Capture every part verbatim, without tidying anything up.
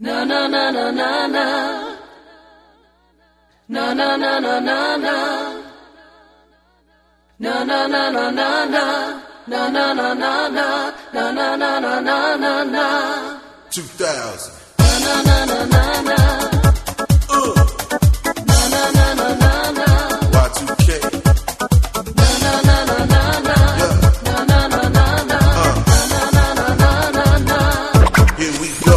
Na na na na na na. Na na na na na na. Na na na na na na. Na na na na na. Na na na na na na na. two thousand. Na na na na na na. Uh. Na na na na na na. Y two K. Na na na na na na. Yeah. Na na na na na. Uh. Na na na na na na. Here we go.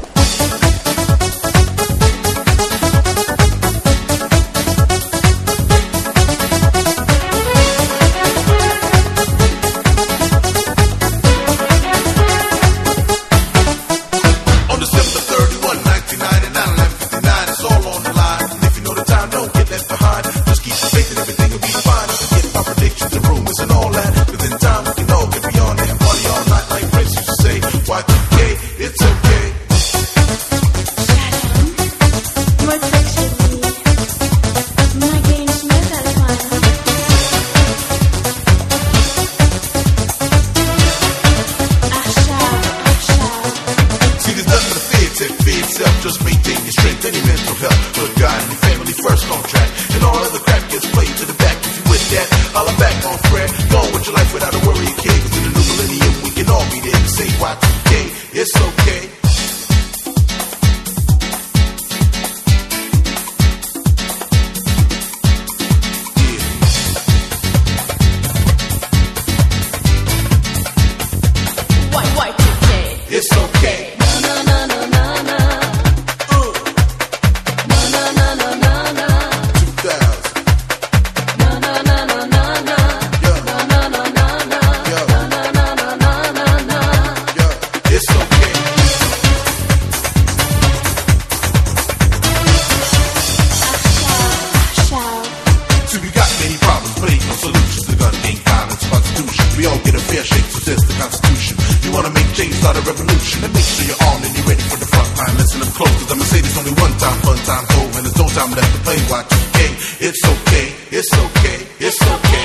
Just maintain your strength and your mental health. Put God and your family first on track, and all other crap gets played to the back. If you with that, holla back on Fred. Go on with your life without a worry, kid. Cause in the new millennium, we can all be there to say Y two K. It's okay. Y two K. It's okay. We all get a fair shake, so says the Constitution. You wanna make change, start a revolution, and make sure you're on and you're ready for the front line. Listen up close, cause I'ma say this only one time, fun time's over, and there's no time left to play Y two K. It's okay, it's okay, it's okay.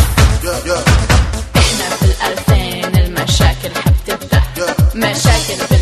احنا في الألفين المشاكل حبتبدأ مشاكل